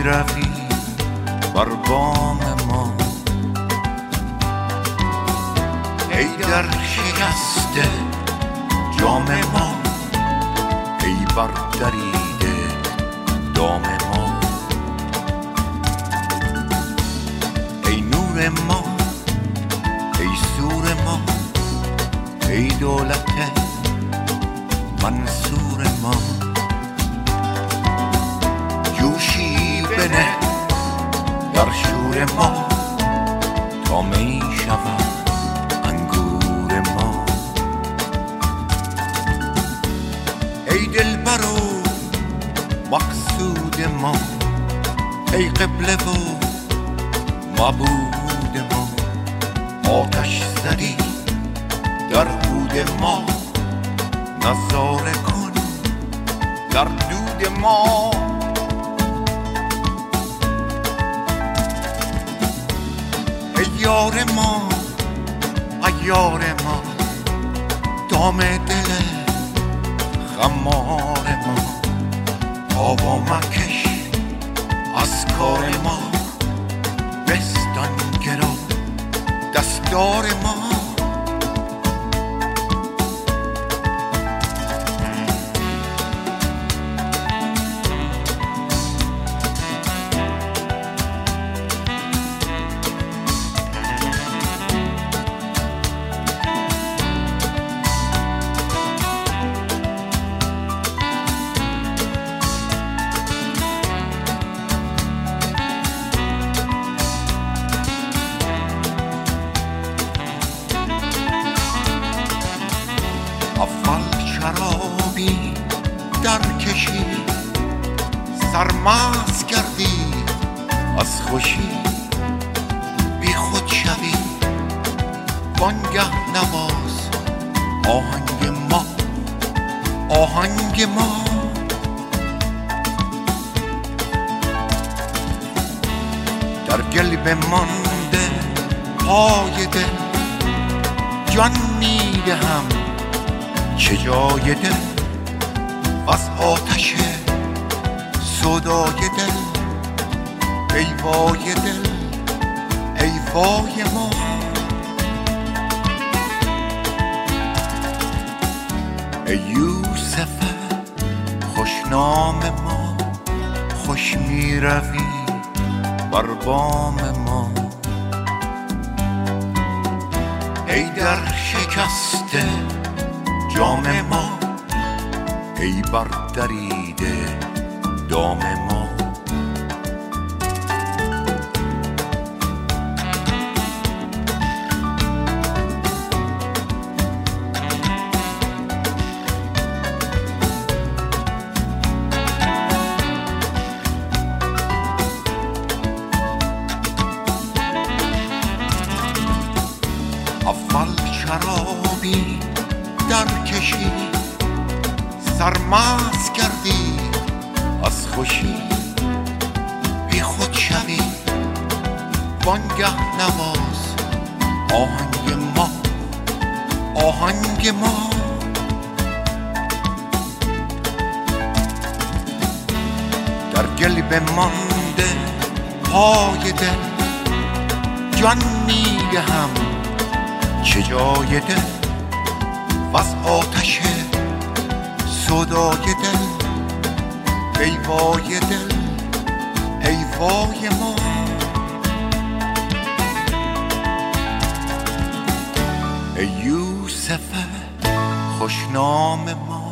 میروی بر بام ما، ای در شکسته جام ما، ای بر دریده دام ما، ای نور ما، ای سور ما، ای دولت منصور ما. جوشی بنه در شور ما تا می شود انگور ما. ای دلبر و مقصود ما، ای قبله و معبود ما. آتش زدی در عود ما، نظاره کن در دود ما. ای یار ما، عیار ما، دام دل خمار ما. آوا مکش از کار ما، بستان گرا دستار ما. اول شرابی در کشی، سرمست کردی از خوشی. بی خود شوی وانگه نواز آهنگ ما، آهنگ ما. در قلب مانده پای دل، جان میدهم چه جای دل. از آتش سودای دل، ای وای دل، ای وای ما. ای یوسف خوشنام ما، خوش میروی بر بام ما. ای در شکسته جام ما، ای بر دریده دام ما. اول شرابی در کشی، سرمست کردی از خوشی. بی خود شوی وانگه نواز آهنگ ما، آهنگ ما. در قلب مانده پای دل، جان میدهم چه جای دل. وز آتش سودای دل، ای وای دل، ای وای ما. ای یوسف خوشنام ما،